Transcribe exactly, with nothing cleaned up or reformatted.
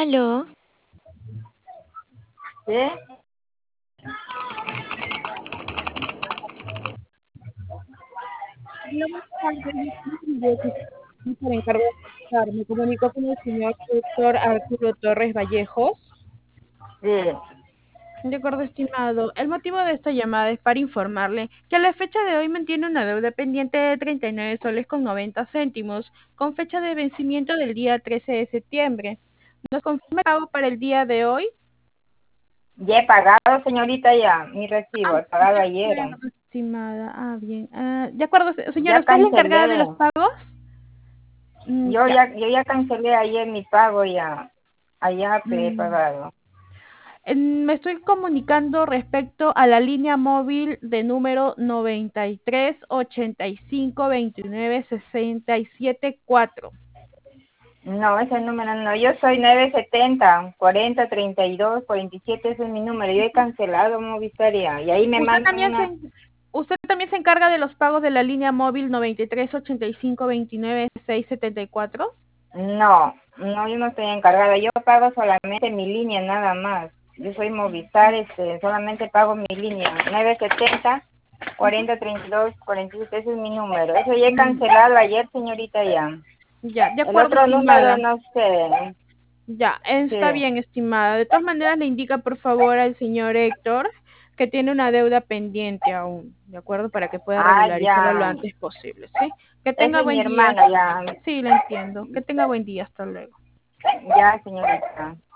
Aló. ¿Sí? Hola, buenas tardes. Yo me encargo de escuchar. Me comunico con el señor doctor Arturo Torres Vallejos. Sí. De acuerdo, estimado. El motivo de esta llamada es para informarle que a la fecha de hoy mantiene una deuda pendiente de treinta y nueve soles con noventa céntimos, con fecha de vencimiento del día trece de septiembre. ¿Nos confirma el pago para el día de hoy? Ya he pagado, señorita, ya. Mi recibo, Ah, he pagado de ayer. acuerdo, estimada. Ah, bien. Ah, de acuerdo, se- señora, Ya ¿usted es la encargada de cancelé. los pagos? Mm, Yo ya. ya, yo ya cancelé ayer mi pago ya. Allá pe- he Mm. pagado. En- Me estoy comunicando respecto a la línea móvil de número noventa y tres ochenta y cinco veintinueve sesenta y siete cuatro. No, ese número no. Yo soy nueve setenta cuarenta treinta y dos cuarenta y siete, ese es mi número. Yo he cancelado Movistaria. Y ahí me ¿Usted mandan también se, una... en- usted también se encarga de los pagos de la línea móvil noventa y tres ochenta y cinco veintinueve seis setenta y cuatro? No, no, yo no estoy encargada. Yo pago solamente mi línea, nada más. Yo soy Movistar, este, solamente pago mi línea. nueve setenta cuarenta treinta y dos cuarenta y siete, ese es mi número. Eso ya he Mm, cancelado ayer, señorita, ya. ya, de El acuerdo, otro número, estimada. no sé. Ya, está Sí. bien, estimada. De todas maneras, le indica por favor al señor Héctor que tiene una deuda pendiente aún, ¿de acuerdo? Para que pueda Ah, regularizarla lo ya. antes posible, ¿sí? Que Ese tenga es mi buen día. hermano, ya. Sí, lo entiendo. Que tenga buen día. Hasta luego. Ya, señorita.